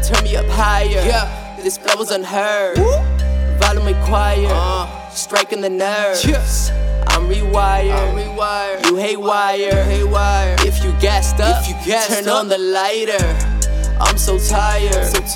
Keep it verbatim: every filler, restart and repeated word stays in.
turn me up higher. Yeah, this flow is unheard. Woo. Volume required, uh. striking the nerves. Yes. I'm rewired. I'm rewired. You haywire. haywire. If you gassed up, if you gassed turn up. on the lighter. I'm so tired. So